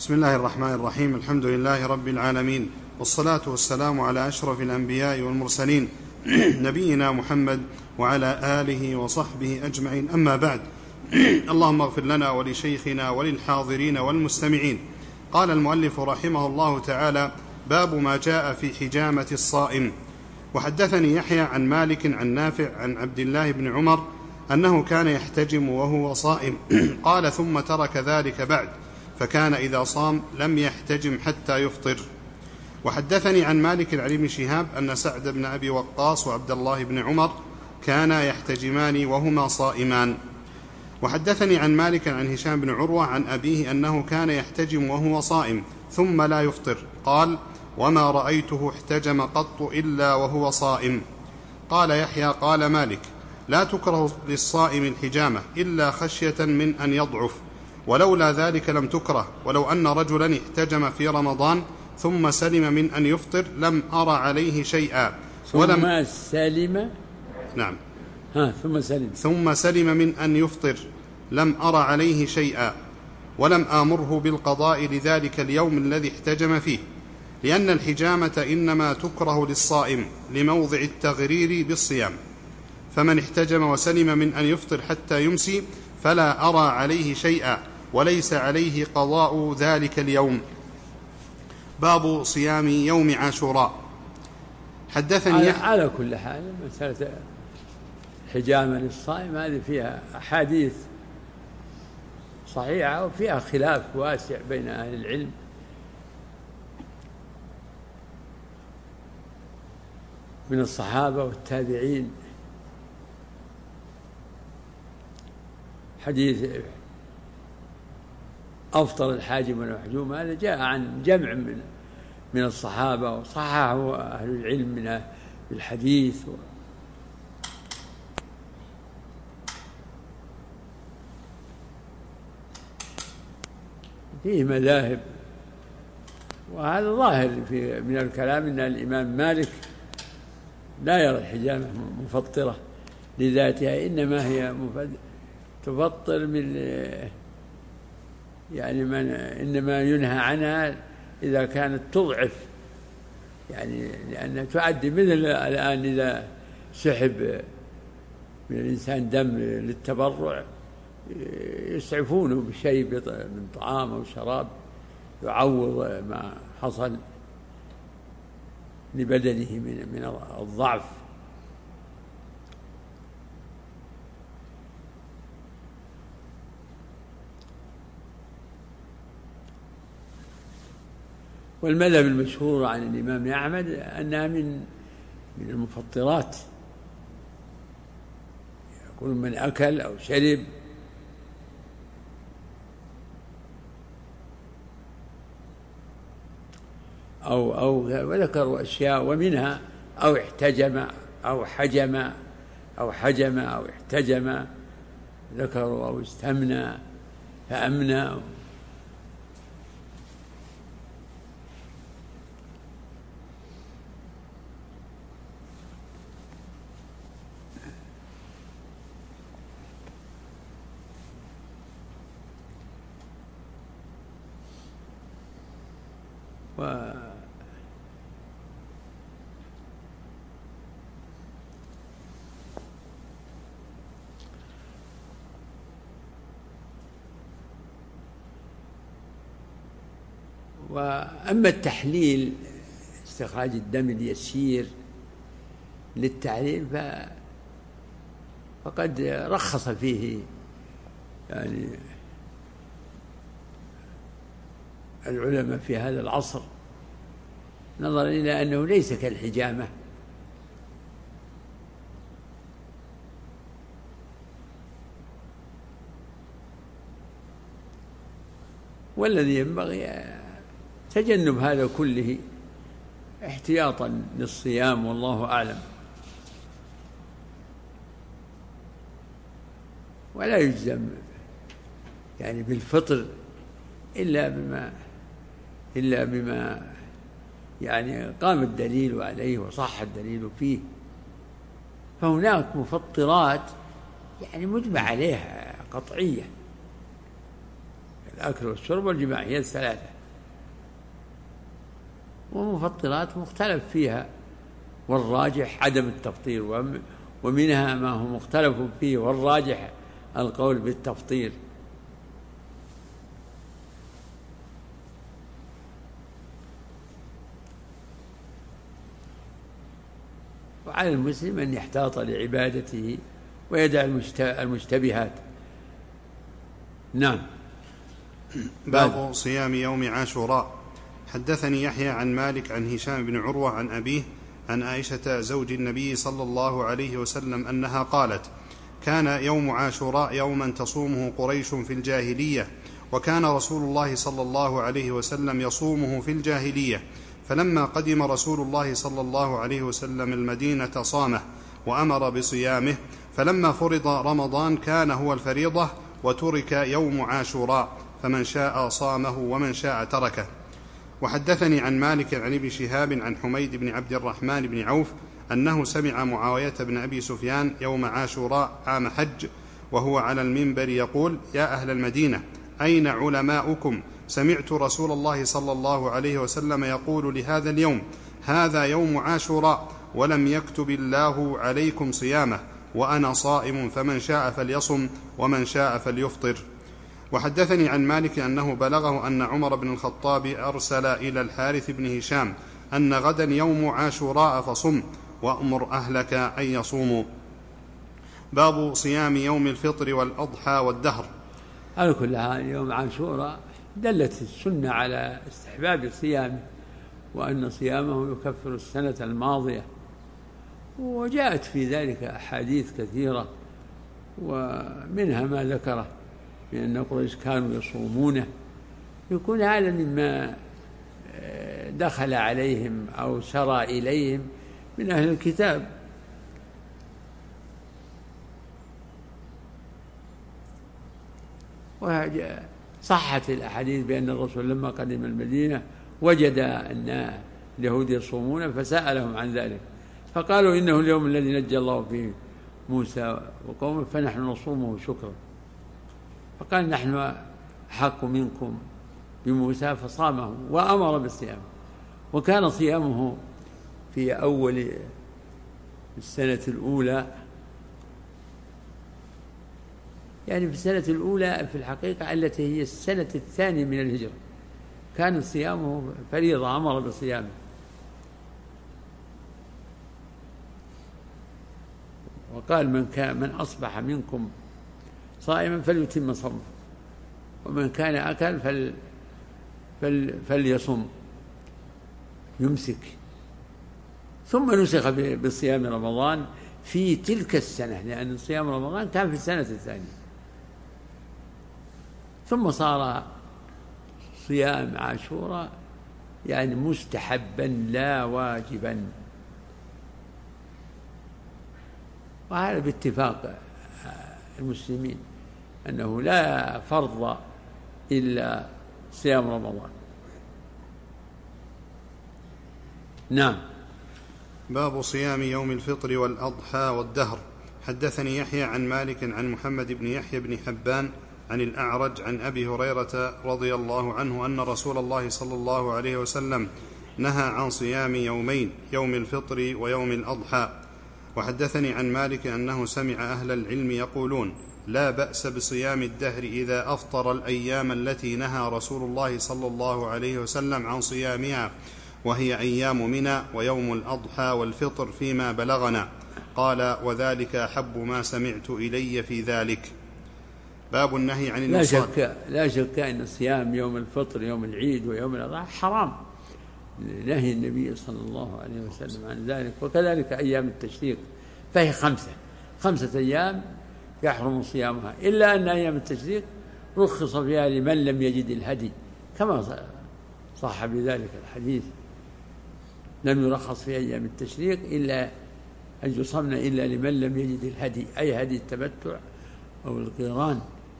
بسم الله الرحمن الرحيم. الحمد لله رب العالمين، والصلاة والسلام على أشرف الأنبياء والمرسلين نبينا محمد وعلى آله وصحبه أجمعين، أما بعد. اللهم اغفر لنا ولشيخنا وللحاضرين والمستمعين. قال المؤلف رحمه الله تعالى: باب ما جاء في حجامة الصائم. وحدثني يحيى عن مالك عن نافع عن عبد الله بن عمر أنه كان يحتجم وهو صائم. قال: ثم ترك ذلك بعد، فكان إذا صام لم يحتجم حتى يفطر. وحدثني عن مالك عن ابن شهاب أن سعد بن أبي وقاص وعبد الله بن عمر كانا يحتجمان وهما صائمان. وحدثني عن مالك عن هشام بن عروة عن أبيه أنه كان يحتجم وهو صائم ثم لا يفطر. قال: وما رأيته احتجم قط إلا وهو صائم. قال يحيى: قال مالك: لا تكره للصائم الحجامة إلا خشية من أن يضعف، ولولا ذلك لم تكره. ولو أن رجلا احتجم في رمضان ثم سلم من أن يفطر لم أرى عليه شيئا. ثم سلم. نعم. ثم سلم من أن يفطر لم أرى عليه شيئا، ولم آمره بالقضاء لذلك اليوم الذي احتجم فيه، لأن الحجامة إنما تكره للصائم لموضع التغرير بالصيام. فمن احتجم وسلم من أن يفطر حتى يمسي فلا أرى عليه شيئا، وليس عليه قضاء ذلك اليوم. باب صيام يوم عاشوراء. حدثني على كل حال مسألة حجامة للصائم هذه فيها أحاديث صحيحة وفيها خلاف واسع بين أهل العلم. من الصحابة والتابعين. حديث أفطر الحاجم والمحجوم هذا جاء عن جمع من الصحابة، وصححه أهل العلم من الحديث. فيه مذاهب، وهذا ظاهر من الكلام أن الإمام مالك لا يرى الحجامة مفطرة لذاتها، إنما هي تفطر من إنما ينهى عنها إذا كانت تضعف، لأنها تؤدي مثل الآن إذا سحب من الإنسان دم للتبرع يسعفونه بشيء من طعام أو شراب يعوض ما حصل لبدنه من الضعف. والمذهب المشهور عن الإمام أحمد أنها من المفطرات، يكون من أكل أو شرب أو وذكروا أشياء، ومنها أو احتجم أو حجم أو حجم أو احتجم، ذكروا أو استمنى فأمنى. وأما التحليل استخراج الدم اليسير للتعليل فقد رخص فيه العلماء في هذا العصر، نظرا إلى أنه ليس كالحجامة. والذي ينبغي تجنب هذا كله احتياطا للصيام، والله أعلم. ولا يجزم بالفطر إلا بما قام الدليل عليه وصح الدليل فيه. فهناك مفطرات مجمع عليها قطعية، الأكل والشرب والجماع، هي الثلاثة. ومفطرات مختلف فيها، والراجح عدم التفطير، ومنها ما هو مختلف فيه، والراجح القول بالتفطير. وعلى المسلم أن يحتاط لعبادته ويدع المشتبهات. نعم. باب صيام يوم عاشوراء. حدثني يحيى عن مالك عن هشام بن عروة عن أبيه عن عائشة زوج النبي صلى الله عليه وسلم أنها قالت: كان يوم عاشوراء يوما تصومه قريش في الجاهلية، وكان رسول الله صلى الله عليه وسلم يصومه في الجاهلية، فلما قدم رسول الله صلى الله عليه وسلم المدينة صامه وأمر بصيامه، فلما فرض رمضان كان هو الفريضة وترك يوم عاشوراء، فمن شاء صامه ومن شاء تركه. وحدثني عن مالك عن ابن شهاب عن حميد بن عبد الرحمن بن عوف أنه سمع معاوية بن أبي سفيان يوم عاشوراء عام حج وهو على المنبر يقول: يا أهل المدينة، أين علماؤكم؟ سمعت رسول الله صلى الله عليه وسلم يقول لهذا اليوم: هذا يوم عاشوراء، ولم يكتب الله عليكم صيامه، وأنا صائم، فمن شاء فليصم ومن شاء فليفطر. وحدثني عن مالك أنه بلغه أن عمر بن الخطاب أرسل إلى الحارث بن هشام أن غدا يوم عاشوراء فصم، وأمر أهلك أن يصوموا. باب صيام يوم الفطر والأضحى والدهر. على كل حال يوم عاشوراء دلت السنة على استحباب صيامه، وأن صيامه يكفر السنة الماضية، وجاءت في ذلك أحاديث كثيرة، ومنها ما ذكره بأن قريش كانوا يصومونه، يكون هذا مما دخل عليهم أو سرى إليهم من أهل الكتاب. صحت الأحاديث بأن الرسول لما قدم المدينة وجد أن اليهود يصومون فسألهم عن ذلك، فقالوا: إنه اليوم الذي نجى الله فيه موسى وقومه، فنحن نصومه شكرا. فقال: نحن أحق منكم بموسى، فصامه وأمر بالصيام. وكان صيامه في أول السنة الأولى، يعني في السنة الأولى في الحقيقة التي هي السنة الثانية من الهجرة، كان صيامه فريضة، أمر بصيامه. وقال: من أصبح منكم صائما فليتم صومه، ومن كان أكل فليصم، يمسك. ثم نسخ بصيام رمضان في تلك السنة، لأن صيام رمضان كان في السنة الثانية. ثم صار صيام عاشوراء يعني مستحبا لا واجبا، وهذا باتفاق المسلمين أنه لا فرض إلا صيام رمضان. نعم. باب صيام يوم الفطر والأضحى والدهر. حدثني يحيى عن مالك عن محمد بن يحيى بن حبان عن الأعرج عن أبي هريرة رضي الله عنه أن رسول الله صلى الله عليه وسلم نهى عن صيام يومين، يوم الفطر ويوم الأضحى. وحدثني عن مالك أنه سمع أهل العلم يقولون: لا بأس بصيام الدهر إذا أفطر الأيام التي نهى رسول الله صلى الله عليه وسلم عن صيامها، وهي أيام منى ويوم الأضحى والفطر فيما بلغنا. قال: وذلك أحب ما سمعت إلي في ذلك. باب النهي عن الوصال. لا شك أن صيام يوم الفطر يوم العيد ويوم الأضحى حرام، نهي النبي صلى الله عليه وسلم عن ذلك. وكذلك أيام التشريق، فهي 5 أيام يحرم صيامها، إلا أن أيام التشريق رخص فيها لمن لم يجد الهدي، كما صح بذلك الحديث: لم يرخص في أيام التشريق إلا أن يصمن إلا لمن لم يجد الهدي، أي هدي التمتع أو القران.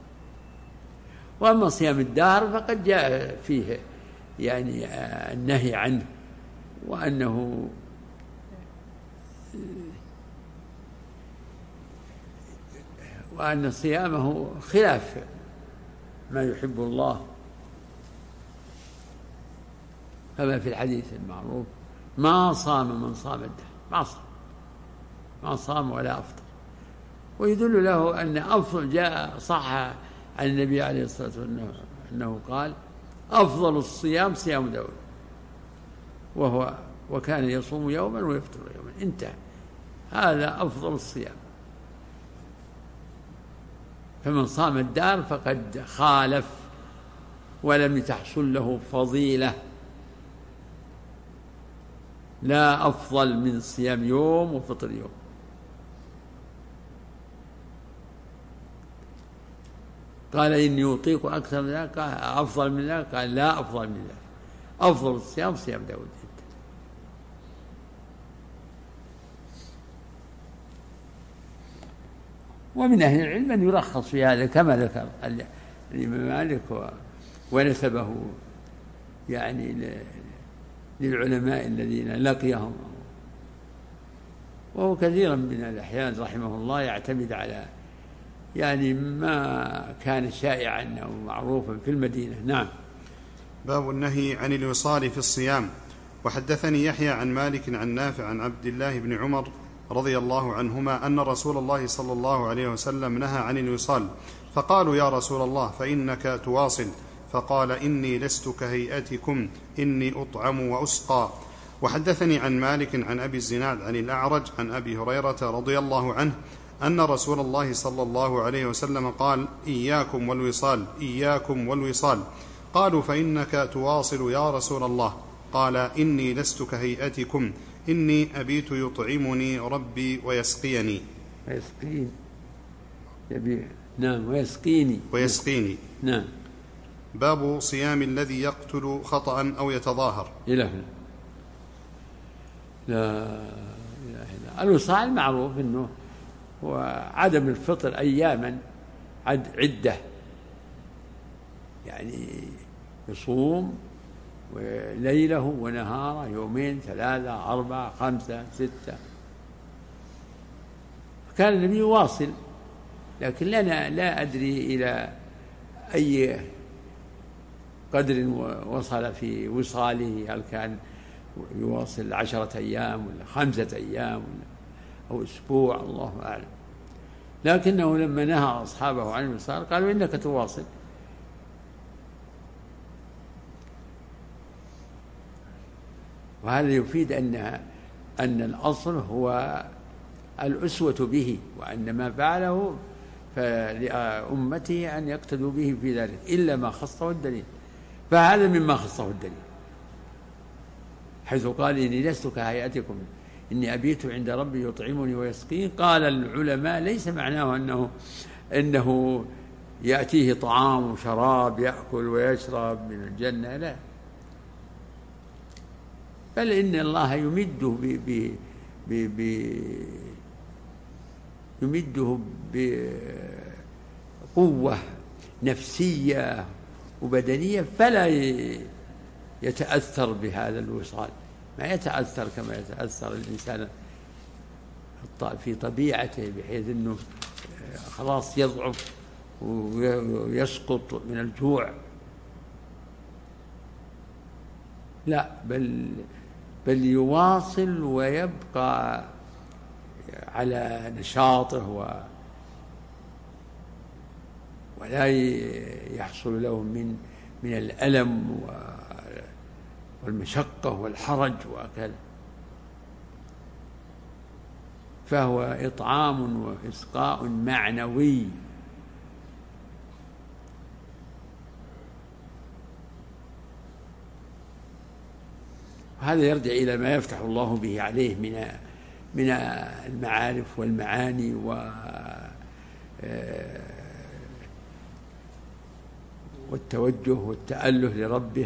وأما صيام الدهر فقد جاء فيه يعني النهي عنه، وأن صيامه خلاف ما يحب الله كما في الحديث المعروف: ما صام من صام الدهر، ما صام ولا أفطر. ويدل له أن أفضل، جاء صح عن النبي عليه الصلاة والسلام أنه قال: أفضل الصيام صيام داود، وكان يصوم يوما ويفطر يوما، انتهى. هذا أفضل الصيام. فمن صام الدهر فقد خالف ولم تحصل له فضيلة، لا أفضل من صيام يوم وفطر يوم. قال: إني أطيق أكثر من ذلك، قال: أفضل من ذلك، قال: لا أفضل من ذلك، أفضل الصيام صيام داود. ومن أهل العلم من يرخص في هذا كما ذكر الإمام مالك ونسبه يعني للعلماء الذين لقيهم. وهو كثيرا من الأحيان رحمه الله يعتمد على يعني ما كان شائعا أو معروفا في المدينة. نعم. باب النهي عن الوصال في الصيام. وحدثني يحيى عن مالك عن نافع عن عبد الله بن عمر رضي الله عنهما أن رسول الله صلى الله عليه وسلم نهى عن الوصال، فقالوا: يا رسول الله فإنك تواصل، فقال: إني لست كهيئتكم، إني أطعم وأسقى. وحدثني عن مالك عن أبي الزناد عن الأعرج عن أبي هريرة رضي الله عنه أن رسول الله صلى الله عليه وسلم قال: إياكم والوصال، إياكم والوصال. قالوا: فإنك تواصل يا رسول الله؟ قال: إني لست كهيئتكم، إني أبيت يطعمني ربي ويسقيني. نعم. ويسقيني. نعم. باب صيام الذي يقتل خطأ أو يتظاهر. لا إله إلا الوصال معروف أنه هو عدم الفطر أياما عدة، يعني يصوم ليله ونهاره، يومين 3 4 5 6. كان النبي واصل، لكن لا أدري إلى أي قدر وصل في وصاله، هل كان يواصل 10 أيام ولا 5 أيام أو أسبوع، الله أعلم. لكنه لما نهى أصحابه عن الوصال قالوا: إنك تواصل. وهذا يفيد أن الأصل هو الأسوة به، وأن ما فعله فلأمته أن يقتدوا به في ذلك إلا ما خصه الدليل. فهذا مما خصه الدليل، حيث قال: إني لست كهيئتكم، إني أبيت عند ربي يطعمني ويسقين. قال العلماء: ليس معناه أنه يأتيه طعام وشراب يأكل ويشرب من الجنة، لا، بل إن الله يمده بقوة نفسية وبدنية، فلا يتأثر بهذا الوصال، ما يتأثر كما يتأثر الإنسان في طبيعته، بحيث أنه خلاص يضعف ويسقط من الجوع. لا، بل يواصل ويبقى على نشاطه ولا يحصل له من الألم والمشقة والحرج وكذا. فهو إطعام وإسقاء معنوي. هذا يرجع إلى ما يفتح الله به عليه من المعارف والمعاني والتوجه والتأله لربه،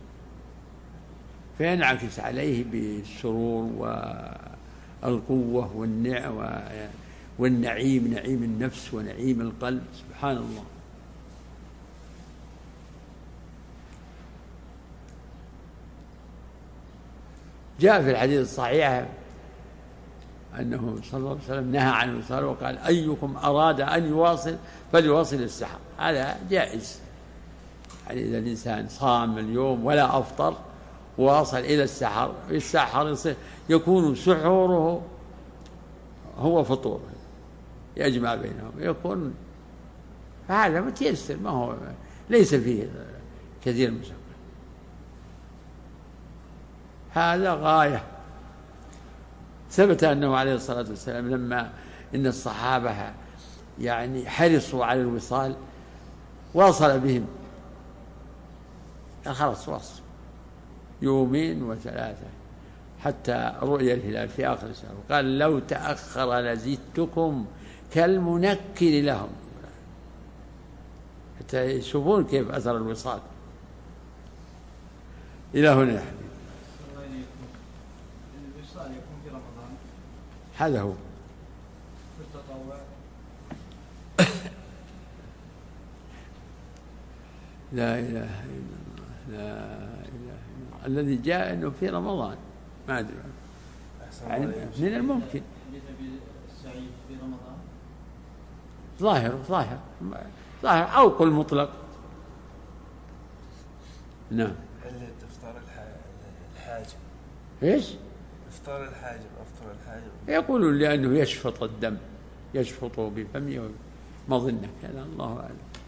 فينعكس عليه بالسرور والقوة والنعيم، نعيم النفس ونعيم القلب. سبحان الله. جاء في الحديث الصحيح أنه صلى الله عليه وسلم نهى عن الوصال وقال: أيكم أراد أن يواصل فليواصل السحر. هذا جائز، يعني إذا الإنسان صام اليوم ولا أفطر واصل إلى السحر، السحر يكون سحوره هو فطوره، يجمع بينهم يكون، هذا متيسر، ما هو ليس فيه كثير مشقة، هذا غاية. ثبت أنه عليه الصلاة والسلام لما إن الصحابة يعني حرصوا على الوصال واصل بهم، خلاص واصل يومين وثلاثة حتى رؤي الهلال في آخر الشهر، قال لو تأخر لزدتكم كالمنكر لهم، حتى يشوفون كيف أثر الوصال. إلى هنا يا حبيبي. الوصال يكون في رمضان، هذا هو في التطوع. لا إله إلا الله، لا إله إلا الله، الذي جاء أنه في رمضان ما أدري يعني من الممكن السعي في رمضان ظاهر أو قل مطلق. نعم. إفطار الحاجب. إيش؟ إفطار الحاجب، أفطر الحاجب. يقولون لأنه يشفط الدم، يشفط بفمه مظنة كذا، الله أعلم.